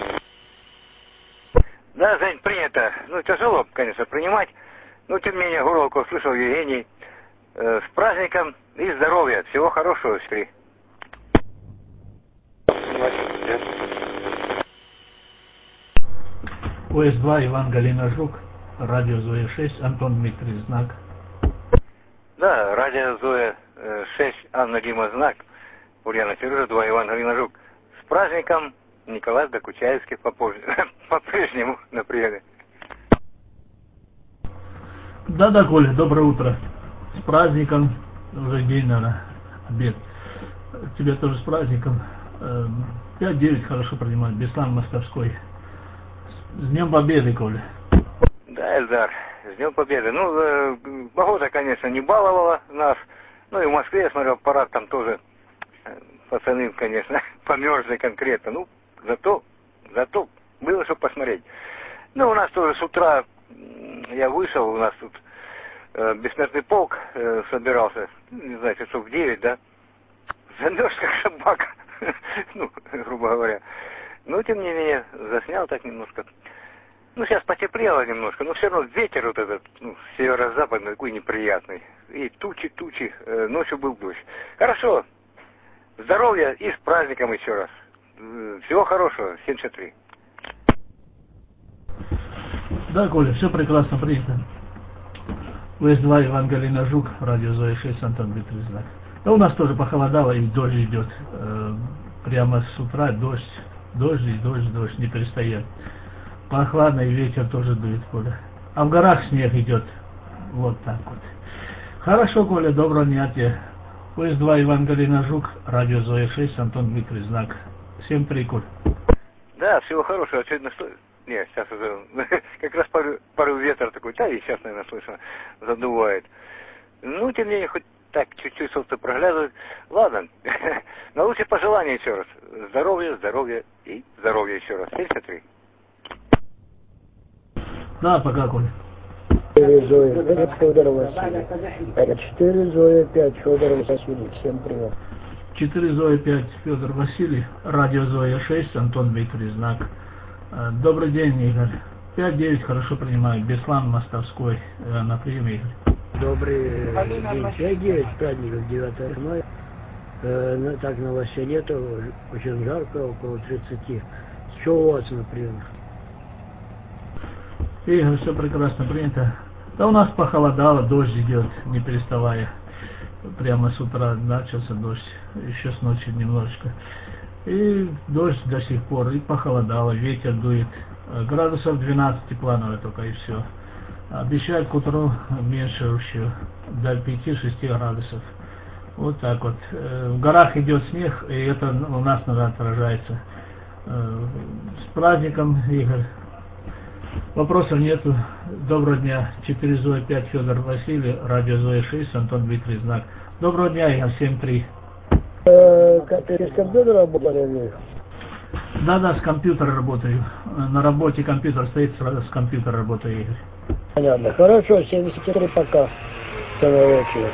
Да, Жень, принято. Ну, тяжело, конечно, принимать. Но, тем не менее, Горловку услышал Евгений. С праздником и здоровья. Всего хорошего, Сергей. ОС-2, Иван Галина Жук. Радио Зоя 6, Антон Дмитрий Знак. Да, радио Зоя 6, Анна Дима Знак. Ульяна Сережа 2, Иван Галина Жук. С праздником, Николай Докучаевский по-прежнему на приеме. Да, Коля, доброе утро. С праздником, уже день, наверное, обед. Тебя тоже с праздником. 5-9 хорошо принимают, Беслан Мостовской. С Днем Победы, Коля. Да, Эльдар, с Днем Победы. Ну, погода, конечно, не баловала нас. Ну, и в Москве, я смотрел, парад там тоже, пацаны, конечно, померзли конкретно. Ну, зато было что посмотреть. Ну, у нас тоже с утра, я вышел, у нас тут бессмертный полк собирался, не знаю, часов в 9, да, замерз как собака, ну, грубо говоря. Но, тем не менее, заснял так немножко. Ну, сейчас потеплело немножко, но все равно ветер вот этот, ну, северо-западный, такой неприятный. И тучи, ночью был дождь. Хорошо, здоровья и с праздником еще раз. Всего хорошего, 73. Да, Коля, все прекрасно принято. УС-2, Иван Галина Жук, радио Зоя 6, Антон Дмитрий Знак. Да у нас тоже похолодало и дождь идет. Прямо с утра дождь. Дождь, не перестает. Прохладно, и ветер тоже дует, Коля. А в горах снег идет. Вот так вот. Хорошо, Коля, доброго дня тебе. Поезд 2 Иван Галина Жук, радио Зоя 6, Антон Дмитрий Знак. Всем приколь. Да, всего хорошего. Очевидно, что... Нет, сейчас уже... как раз порыв ветра такой, да, и сейчас, наверное, слышно, задувает. Ну, тем не менее, хоть так чуть-чуть солнце проглядывает. Ладно, на лучшие пожелания еще раз. Здоровья, здоровья и здоровья еще раз. 73. Да, пока, Коля. 4 Зоя 5, Федор Василий. 4 Зоя 5, Федор Василий. Всем привет. 4 Зоя 5, Федор Василий. Радио Зоя 6, Антон Дмитрий Знак. Добрый день, Игорь. 5-9 хорошо принимаю. Беслан Мостовской на приеме, Игорь. Добрый день. 5-9, праздников 9 мая. Так новостей нету. Очень жарко, около 30. Что у вас на приеме? Игорь, все прекрасно принято. Да у нас похолодало, дождь идет, не переставая. Прямо с утра начался дождь, еще с ночи немножечко. И дождь до сих пор, и похолодало, ветер дует. Градусов 12 теплановое только, и все. Обещают к утру меньше еще, до 5-6 градусов. Вот так вот. В горах идет снег, и это у нас, наверное, отражается. С праздником, Игорь. Вопросов нету. Доброго дня. 4 Зоя 5, Федор Василий, радио Зоя 6, Антон Дмитрий Знак. Доброго дня, Игорь, 7-3. Ты с компьютера работаешь? Да, с компьютера работаю. На работе компьютер стоит, с компьютера работаю, Игорь. Понятно. Хорошо, 73, пока. До вечера.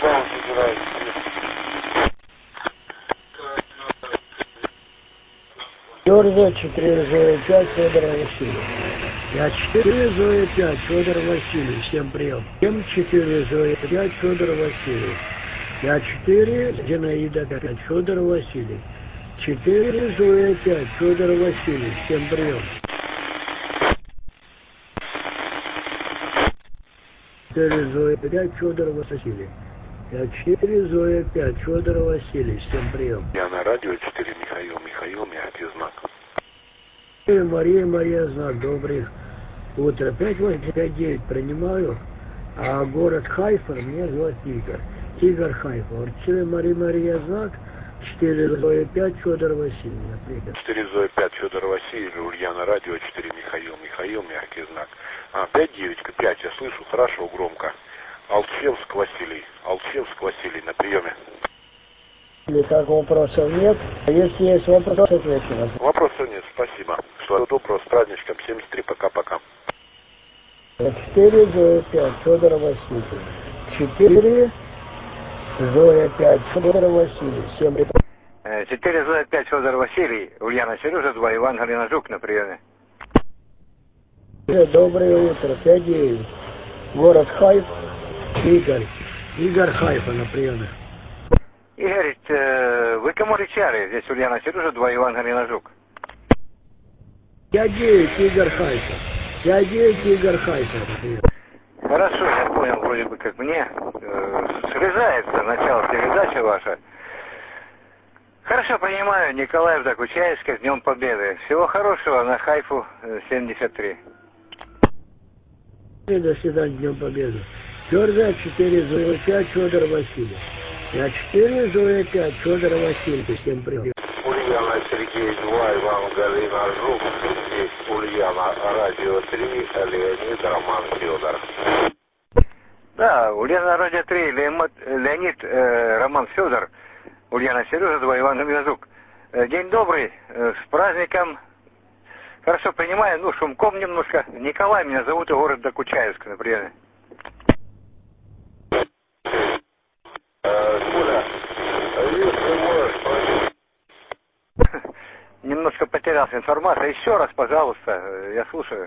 Георгий 4 Зоя 5, Федор Василий. Я 4 Зоя 5, Федор Василий. Всем прием. 4 Зоя 5, Федор Василий. Я 4 Зинаида 5, Федор Василий. 4 Зоя 5, Федор Василий. Всем прием. 4 Зоя 5, Федор Василий. Я 4 Зоя 5, Федор Василий. Всем прием. Я на радио 4 Михаил, Михаил, Знак. Мария, Знак, доброе утро. 5-8-5-9 принимаю, а город Хайфа меня зовут Игорь Хайфа. 4 Мария, Знак, 4 Зоя 5, Федор Василий. 4 Зоя 5, Федор Василий, Ульяна, радио 4 Михаил, Знак. 5-9, 5, я слышу, хорошо, громко. Алчевск Василий, на приеме. Никаких вопросов нет. Если есть вопрос, отвечу. Вопросов нет, спасибо. Всего доброго, с праздничком. 73, пока-пока. 4 Зоя 5, Федор Василий. 4 Зоя 5, Федор Василий. Всем привет. 4 Зоя 5, Федор Василий, Ульяна Сережа 2, Иван Галина Жук на приеме. Доброе утро, 5-9. Город Хайф, Игорь Хайфа на приеме. Игорь, вы кому речали? Здесь Ульяна Сережа 2, Иван Галина Жук. 5-9, Игорь Хайфа. 5-9, Игорь Хайфа. Хорошо, я понял, вроде бы как мне срезается начало передачи ваша. Хорошо, понимаю, Николаев Докучаевский, с Днем Победы. Всего хорошего, на Хайфу 73. До свидания, Днем Победы. Георгий 4 Зоя 5, Федор Василий. Я 4 Зоя 5, Федор Василий. Всем привет. Ульяна Сергей 2, Иван Галина Жук. Здесь Ульяна, радио 3, Леонид, Роман, Федор. Да, Ульяна, радио 3, Леонид, Роман, Федор. Ульяна Сережа 2, Иван Галина Жук. День добрый, с праздником. Хорошо понимаю, шумком немножко. Николай меня зовут, и город Докучаевск, например. Коля, если можешь... Немножко потерялся информация. Еще раз, пожалуйста, я слушаю.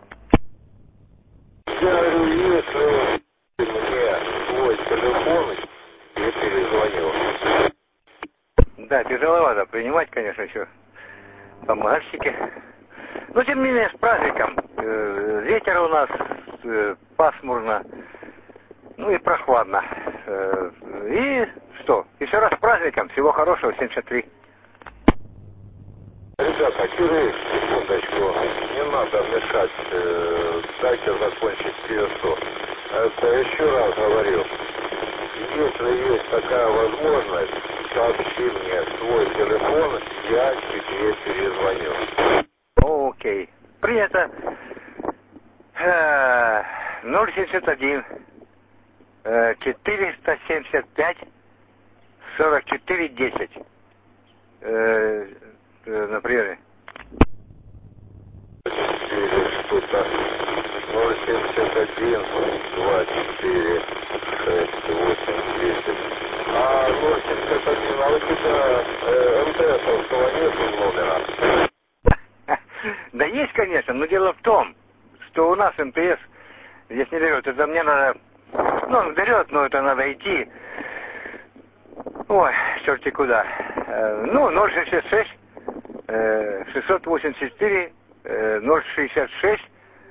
Я говорю, если мне свой телефон, я перезвонил. Да, тяжеловато принимать, конечно, еще помогальщики. Но, тем не менее, с праздником. Ветер у нас, пасмурно, и прохладно. И что? Еще раз с праздником. Всего хорошего, 73. Ребята, Кирилл, секундочку, не надо мешать, дайте закончить пьесу. Это еще раз говорю, если есть такая возможность, сообщи мне свой телефон, я тебе перезвоню. Окей. Принято. 071 475 44 10. На приеме. Что-то 071 24 6 8 10. А 071, а у тебя МТСовского нету номера? Да есть, конечно, но дело в том, что у нас МТС здесь не берет. Это мне надо... Ну, он берет, но это надо идти. Ой, черти куда. Ну, 066 684 066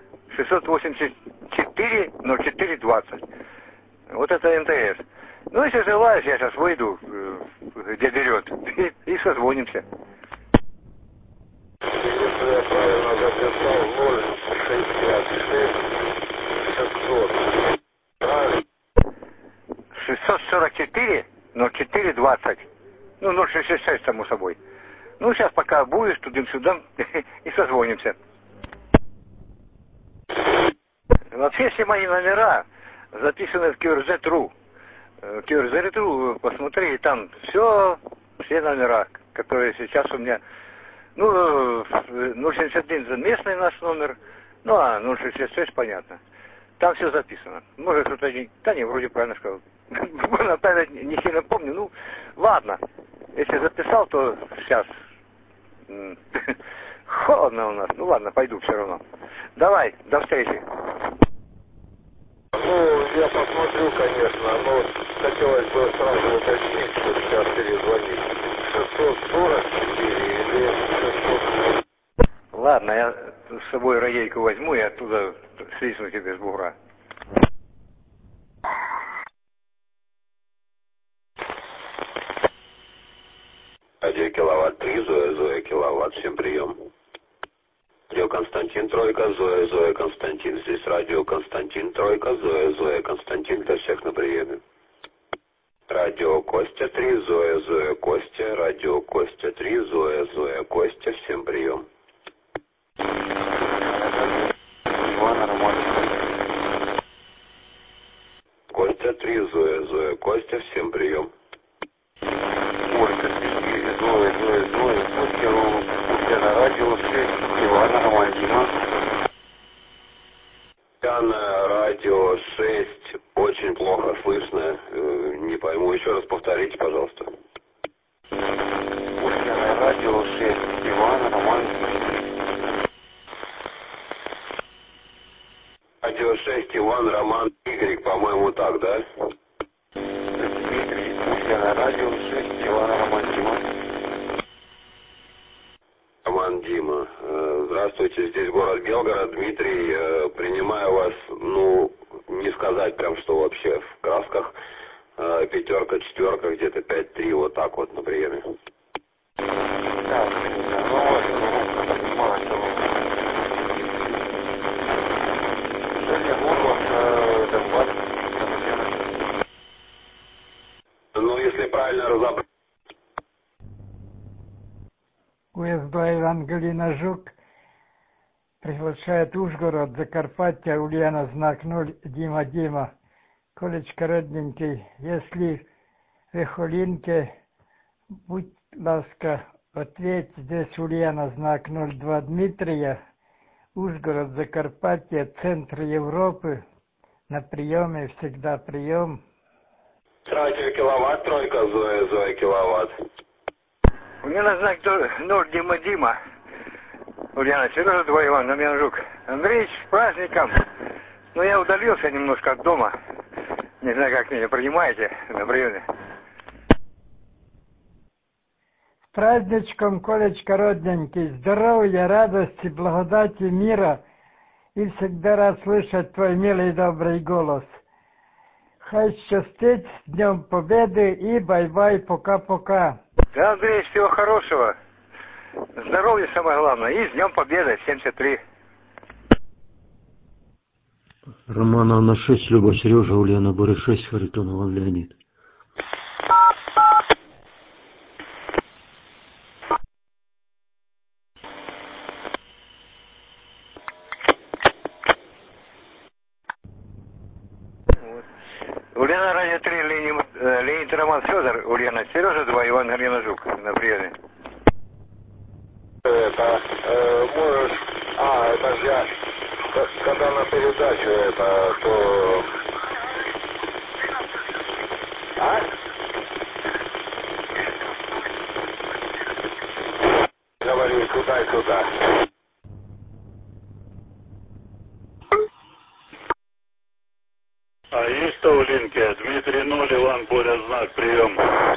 684 0420. Вот это МТС. Ну, если желаешь, я сейчас выйду, где берет, и созвонимся. Если я правильно записал, 066 600. Правильно? 644 0420. Ну, 066, само собой. Ну, сейчас пока будешь тудым-сюдым и созвонимся. Вообще все мои номера записаны в QRZ.ru. QRZ.ru, посмотри, там все номера, которые сейчас у меня. Ну, 071 местный наш номер, ну, а 066, понятно. Там все записано. Может, кто-то... Да не, вроде правильно сказал. Опять не сильно помню. Ну, ладно. Если записал, то сейчас. Холодно у нас. Ну, ладно, пойду все равно. Давай, до встречи. Ну, я посмотрю, конечно, но хотелось бы сразу уточнить, что сейчас перезвонить. 644 или 600... Ладно, я с собой радейку возьму и оттуда свистну тебе с бугра. Радио Киловатт 3, Зоя Киловатт, всем прием. Радио Константин, Тройка, Зоя Константин. Здесь радио Константин, Тройка, Зоя Константин, для всех на приеме. Радио Костя 3, Зоя Костя, радио Костя 3, Зоя Костя, всем прием. Костя 3, Зоя Костя, всем прием. Ольга 4, Зоя, Костя, на радио 6, Ивана, Роман, Дима. На радио 6, очень плохо слышно, не пойму, еще раз повторите, пожалуйста. На радио 6, Ивана, Роман. Радио 6, Иван, Роман, Игорь, по-моему, так, да? Дмитрий, на радио 6, Ивана, Роман, Дима. Роман, Дима. Здравствуйте, здесь город Белгород, Дмитрий. Принимаю вас, ну, не сказать прям, что вообще в красках. 5, 4, где-то 5, 3, вот так вот на приеме. Ну, если правильно разобрать. УСБ Ангелина Жук приглашает Ужгород, Закарпаття, Ульяна, знак 0, Дима. Колечко родненький, если в Эхолинке, будь ласка, ответь, здесь Ульяна, знак 02, Дмитрия, Ужгород, Закарпаття, центр Европы, на приеме, всегда прием. Радио Киловатт, Тройка, Зоя Киловатт. У меня на знак 0, Дима. Ульяна, Сережа, 2, Иван, Намьянжук. Андреевич, с праздником. Ну, я удалился немножко от дома. Не знаю, как меня принимаете на приеме. С праздничком, Колечко родненький, здоровья, радости, благодати, мира. И всегда рад слышать твой милый добрый голос. Хай счастить, с Днем Победы и бай-бай, пока-пока. Да, Андрей, всего хорошего. Здоровье самое главное. И с Днем Победы, 73. Роман Анна 6, Люба Сережа, Ульяна Боря 6, Харитон Иван Леонид. Ульяна радио 3, Леонид Роман Федор, Ульяна Сережа 2, Иван Арена Жук. На приеме. Это, можешь... это же я... Когда на передачу это, то... Говорю, туда и туда. Есть Таулинки? Дмитрий 0, Иван Боря знак, прием.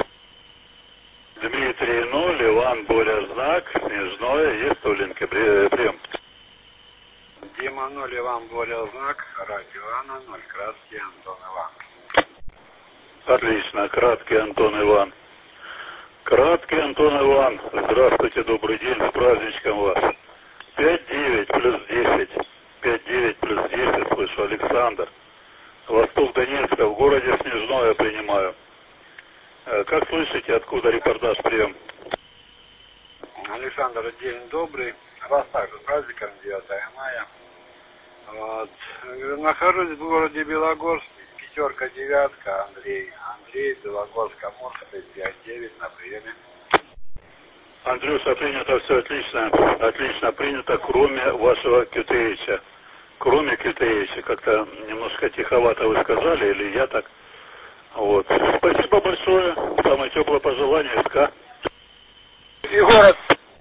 Дмитрий 0, Иван Боря знак, Снежное, есть Таулинки, прием. Дима 0, Иван Боря знак, радио Анна 0, краткий Антон Иван. Отлично, краткий Антон Иван. Краткий Антон Иван, здравствуйте, добрый день, с праздничком вас. 5-9 плюс 10, 5-9 плюс 10, слышу, Александр. Восток Донецка, в городе Снежное принимаю. Как слышите, откуда репортаж, прием? Александр, день добрый. Вас также с праздником 9 мая. Вот. Нахожусь в городе Белогорск, 5-9, Андрей, Белогорск-Амурск, 5-9 на приеме. Андрюша, принято все отлично. Отлично принято, кроме вашего Кютеевича. Кроме Кютеевича, как-то немножко тиховато вы сказали, или я так. Вот. Спасибо большое. Самое теплое пожелание, СК. И город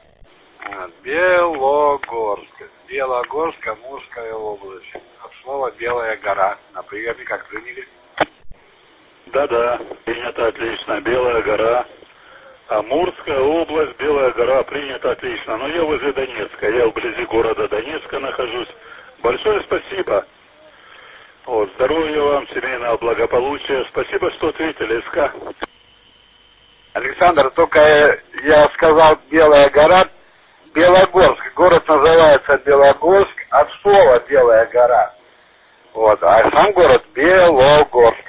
Белогорск. Белогорск, Амурская область. От слова Белая гора. На приеме как приняли? Да-да, принято отлично. Белая гора. Амурская область, Белая гора, принято отлично. Но я возле Донецка. Я вблизи города Донецка нахожусь. Большое спасибо. Вот, здоровья вам, семейного благополучия. Спасибо, что ответили, СК. Александр, только я сказал Белая гора, Белогорск. Город называется Белогорск от слова Белая гора. Вот, а сам город Белогорск.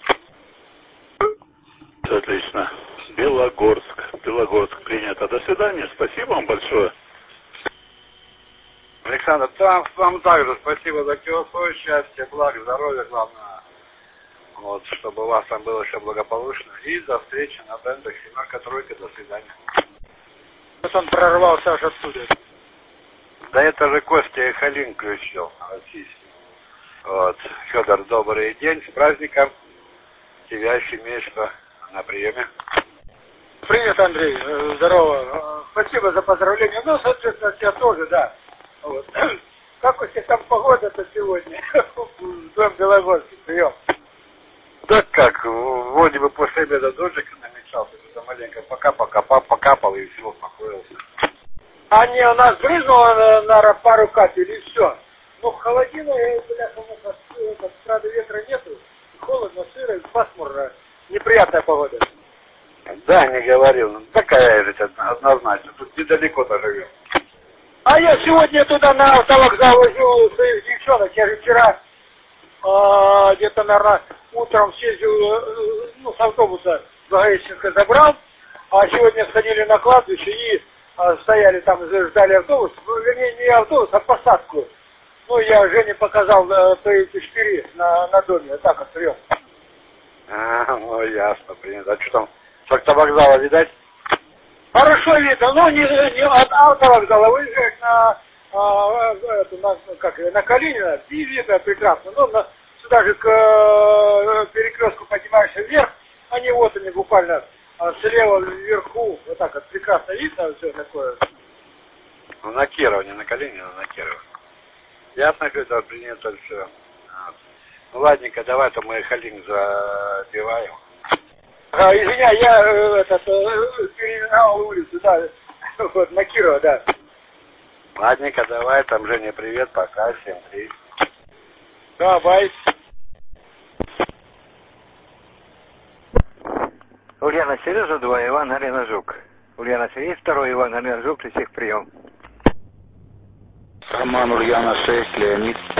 Отлично. Белогорск принято. До свидания. Спасибо вам большое. Александр, вам также спасибо за все счастье, благ, здоровья, главное. Вот, чтобы у вас там было все благополучно. И до встречи на брендах 7-3. До свидания. Вот он прорвался аж оттуда. Да это же Костя Халин включил, российский. Вот. Федор, добрый день, с праздником. Тебя, семейство, на приеме. Привет, Андрей, здорово. Спасибо за поздравления. Ну, соответственно, тебя тоже, да. Вот. Как у тебя там погода-то сегодня? В Дом Белогорске, прием. Да как, вроде бы после обеда дождик намечался, что-то маленько покапал и все, успокоился. А не, у нас брызнуло на пару капель и все. Ну, холодина, правда, ветра нету, холодно, сыро, пасмурно, неприятная погода. Да, не говорил, ну, такая же однозначно, тут недалеко-то живем. А я сегодня туда на автовокзал возил своих девчонок, я же вчера где-то, наверное, утром съездил, ну, с автобуса Благовещенска забрал, а сегодня сходили на кладбище и стояли там, ждали автобус, ну, вернее, не автобус, а посадку. Ну, я Жене показал по эти шпири на доме, вот так вот прием. Ну, ясно, принято. А что там, с автовокзала видать? Хорошо видно, но не от автовокзала выезжаешь на Калинина, и видно прекрасно. Ну, сюда же к перекрестку поднимаешься вверх, они вот они буквально слева вверху, вот так вот прекрасно видно все такое. Ну, на Кирова, не на Калинина, на Кирова. Ясно, что это принято все. Ну, ладненько, давай, то мы Халин забиваем. Извиняй, я переименовал улицу, да, вот, на Кирова, да. Ладненько, давай, там Женя, привет, пока, 7-3. Да, бай. Ульяна Сережа 2, Иван Арена Жук. Ульяна Сергей, 2 Иван Гомер, Жук, всех прием. Роман Ульяна 6, Леонид